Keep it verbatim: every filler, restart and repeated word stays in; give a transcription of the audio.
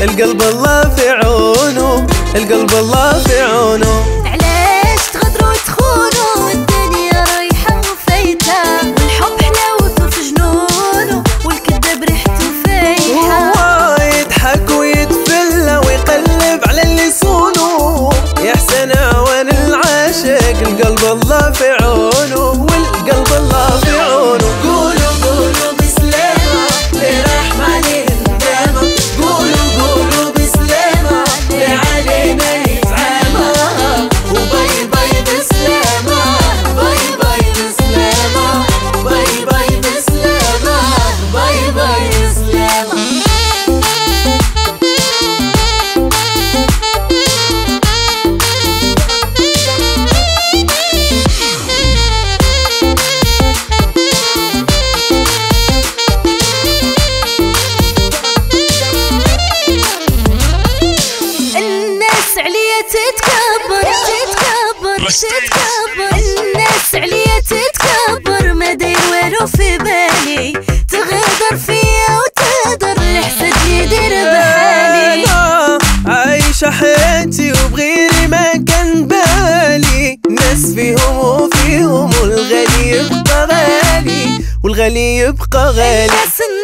القلب الله في عونه، القلب الله في عونه. علاش تغدروا تخونوا والدنيا رايحة وفايتة، والحب حلاوته في جنونه والكذاب ريحته فايحة. هو يضحك ويتفلى ويقلب على اللي يصونه، يا حسن عوان العاشق القلب الله في عونه، والقلب الله في عونه. قولوا قولوا بسلامة لرحمن الندامة، قولوا قولوا بسلامة لعلينا يتعامى، وباي باي بسلامة، باي باي بسلامة، باي باي بسلامة، باي باي بسلامة. تتكبر تتكبر تتكبر الناس عليا تتكبر، ما داير والو في بالي، تغدر فيا وتهدر الحسد يدير بحالي. عايشة حياتي وبغيري ما كان بالي، ناس فيهم وفيهم والغالي يبقى غالي، والغالي يبقى غالي.